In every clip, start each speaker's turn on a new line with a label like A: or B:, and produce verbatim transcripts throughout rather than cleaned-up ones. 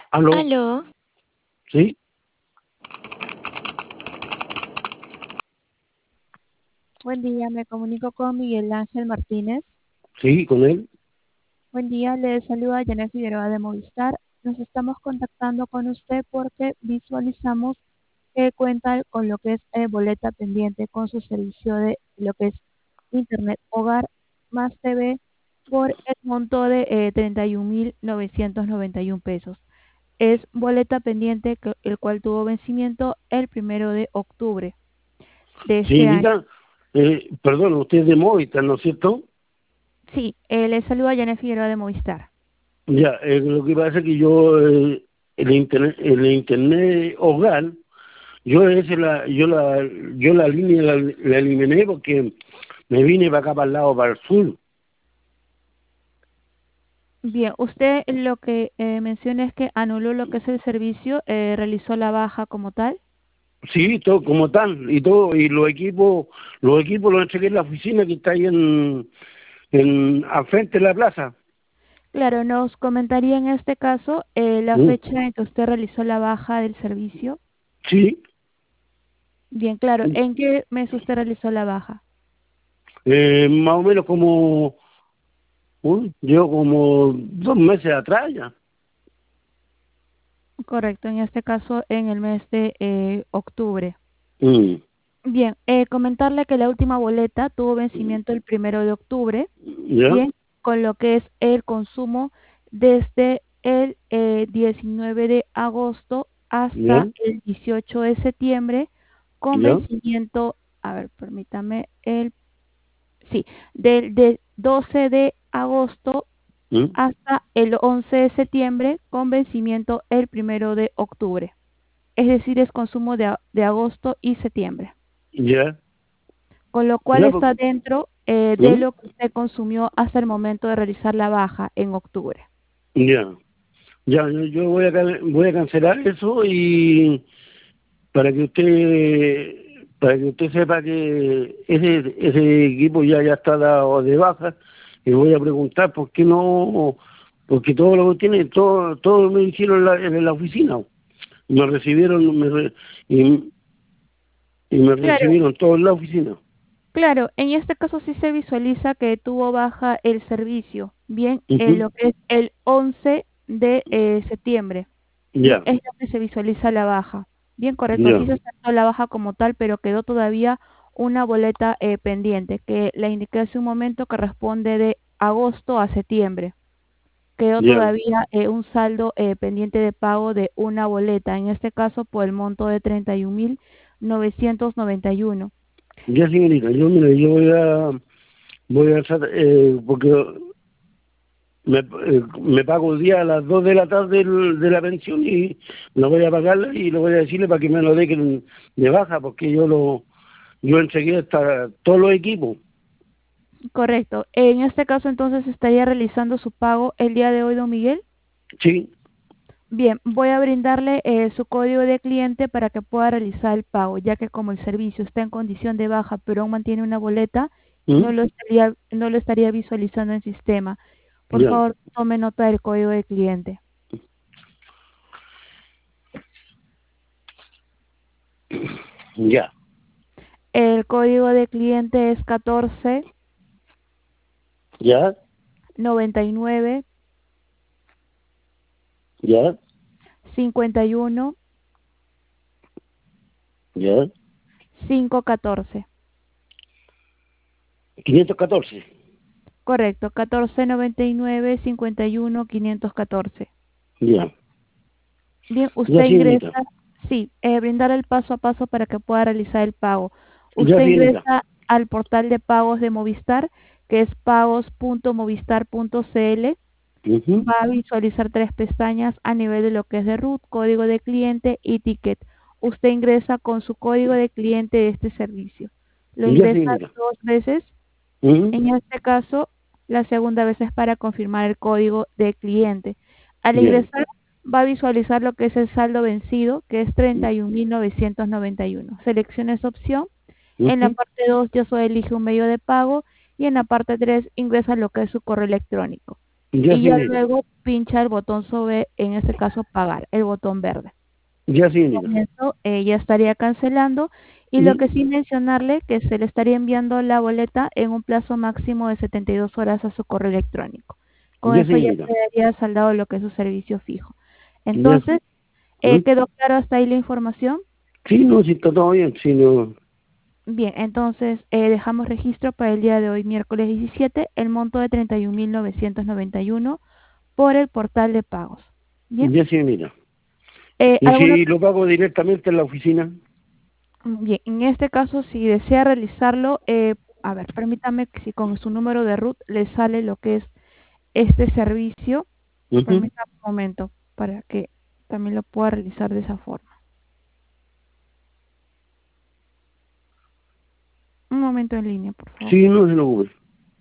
A: ¿Aló?
B: Aló,
A: ¿Sí?
C: Buen día, me comunico con Miguel Ángel Martínez.
A: Sí, con él.
C: Buen día, le saluda Janet Figueroa de Movistar. Nos estamos contactando con usted porque visualizamos que cuenta con lo que es eh, boleta pendiente con su servicio de lo que es Internet Hogar más T V por el monto de eh, treinta y un mil novecientos noventa y uno pesos. Es boleta pendiente que- el cual tuvo vencimiento el primero de octubre de
A: Sí,
C: este año.
A: mira, eh, perdón, usted es de Movistar, ¿no es cierto?
C: Sí, eh, le saluda Janet Figueroa de Movistar.
A: Ya, eh, lo que pasa es que yo, eh, el internet, el internet hogar, yo ese la, yo la, yo la línea la, la eliminé porque me vine para acá, para el lado, para el sur.
C: Bien, usted lo que eh, menciona es que anuló lo que es el servicio, eh, realizó la baja como tal.
A: Sí, todo como tal, y todo, y los equipos, los equipos los entregué en la oficina que está ahí en, en, al frente de la plaza.
C: Claro, nos comentaría en este caso eh, la
A: Mm,
C: fecha en que usted realizó la baja del servicio.
A: Sí,
C: Bien, claro, ¿en qué mes usted realizó la baja?
A: eh, más o menos como Uy, yo como dos meses atrás ya.
C: Correcto, en este caso en el mes de eh, octubre.
A: Mm,
C: Bien, eh, comentarle que la última boleta tuvo vencimiento el primero de octubre,
A: ¿Ya?
C: bien, con lo que es el consumo desde el eh, diecinueve de agosto
A: ¿Ya?
C: hasta el dieciocho de septiembre, con
A: ¿Ya?
C: vencimiento, a ver, permítame, el, sí, del de doce de agosto
A: Mm,
C: hasta el once de septiembre, con vencimiento el primero de octubre. Es decir, es consumo de, a- de agosto y septiembre,
A: ¿Ya?
C: con lo cual
A: ¿Ya? Pues,
C: está dentro eh, de
A: ¿mm?
C: lo que usted consumió hasta el momento de realizar la baja en octubre.
A: Ya. Ya, yo, yo voy a can- voy a cancelar eso y para que usted para que usted sepa que ese ese equipo ya ya está dado de baja y voy a preguntar por qué no, porque todo lo que tiene, todo todo me hicieron en la, en la oficina. Me recibieron me re- y, y me
C: Claro,
A: recibieron todo en la oficina.
C: claro, en este caso sí se visualiza que tuvo baja el servicio, bien, en
A: Ujú.
C: lo que es el once de eh, septiembre, bien,
A: Ya,
C: es lo que se visualiza la baja. Bien, correcto, sí
A: ya,
C: se aceptó la baja como tal, pero quedó todavía una boleta eh, pendiente, que la indiqué hace un momento que responde de agosto a septiembre. Quedó
A: ya,
C: todavía eh, un saldo eh, pendiente de pago de una boleta, en este caso por el monto de treinta y un mil novecientos noventa y uno.
A: ya señorita, yo mire, yo voy a, voy a hacer, eh, porque me, eh, me pago el día a las dos de la tarde del- de la pensión y lo voy a pagarle y lo voy a decirle para que me lo dejen de baja, porque yo lo, yo entregué hasta todos los equipos.
C: Correcto. En este caso, entonces, estaría realizando su pago el día de hoy, don Miguel.
A: Sí,
C: Bien, voy a brindarle eh, su código de cliente para que pueda realizar el pago, ya que como el servicio está en condición de baja, pero aún mantiene una boleta, no
A: ¿Mm?
C: lo estaría, no lo estaría visualizando en sistema. Por
A: Ya,
C: favor, tome nota del código de cliente.
A: ya,
C: El código de cliente es catorce
A: ya,
C: noventa y nueve
A: ya,
C: cincuenta y uno
A: ya,
C: quinientos catorce.
A: quinientos catorce.
C: Correcto, catorce noventa y nueve cincuenta y uno quinientos catorce.
A: Ya,
C: Bien,
A: ya
C: usted ingresa,
A: señorita,
C: sí, eh, brindar el paso a paso para que pueda realizar el pago.
A: ya
C: Usted
A: señorita.
C: ingresa al portal de pagos de Movistar, que es pagos punto movistar punto cl.
A: Ujú.
C: Va a visualizar tres pestañas a nivel de lo que es de root, código de cliente y ticket. Usted ingresa con su código de cliente de este servicio. Lo
A: Ya
C: ingresa
A: señorita.
C: dos veces.
A: Ujú.
C: En este caso, la segunda vez es para confirmar el código de cliente. Al
A: Bien.
C: ingresar, va a visualizar lo que es el saldo vencido, que es treinta y un mil novecientos noventa y uno. Seleccione esa opción. En la
A: Ujú.
C: parte dos, yo soy elige un medio de pago. Y en la parte tres, ingresa lo que es su correo electrónico.
A: Ya,
C: y ya
A: señorita.
C: luego pincha el botón sobre, en este caso, pagar, el botón verde.
A: Ya, señorita.
C: Con eso eh, ya estaría cancelando y lo que
A: ¿Mm?
C: sí mencionarle que se le estaría enviando la boleta en un plazo máximo de setenta y dos horas a su correo electrónico. Con
A: Ya,
C: eso ya
A: señorita.
C: quedaría saldado lo que es su servicio fijo.
A: Ya.
C: Entonces,
A: ¿Mm?
C: eh, ¿quedó claro hasta ahí la información?
A: Sí, no, sí está todo bien. Sí, no.
C: Bien, entonces eh, dejamos registro para el día de hoy, miércoles diecisiete, el monto de treinta y un mil novecientos noventa y uno por el portal de pagos. Bien,
A: Ya, señorita.
C: eh,
A: ¿Y
C: ¿alguna
A: si
C: otra?
A: lo pago directamente en la oficina?
C: Bien, en este caso, si desea realizarlo, eh, a ver, permítame que si con su número de root le sale lo que es este servicio,
A: Ujú.
C: permítame un momento para que también lo pueda realizar de esa forma. Un momento en línea, por favor.
A: Sí, no se lo preocupe.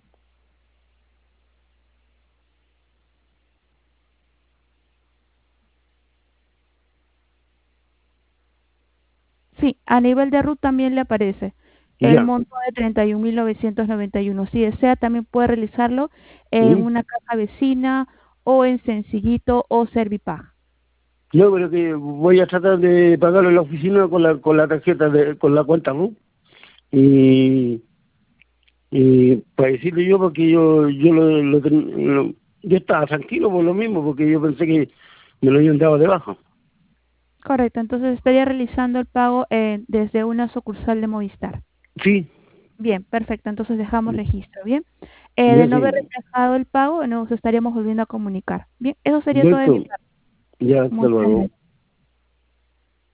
C: Sí, a nivel de root también le aparece el
A: Ya.
C: monto de treinta y un mil novecientos noventa y uno. Si desea, también puede realizarlo en
A: ¿Mm?
C: una caja vecina o en Sencillito o Servipag.
A: No, pero que voy a tratar de pagarlo en la oficina con la con la tarjeta, de, con la cuenta, ¿no? Y, y para decirle yo, porque yo yo lo, lo ten- lo- yo estaba tranquilo por lo mismo, porque yo pensé que me lo habían dado de baja.
C: Correcto, entonces estaría realizando el pago eh, desde una sucursal de Movistar.
A: Sí,
C: Bien, perfecto, entonces dejamos registro, ¿bien? Eh, de
A: ya
C: no haber
A: sí.
C: reflejado el pago, nos estaríamos volviendo a comunicar. Bien, eso sería todo de mi
A: Doctor,
C: parte.
A: ya hasta
C: Muchas
A: luego.
C: gracias.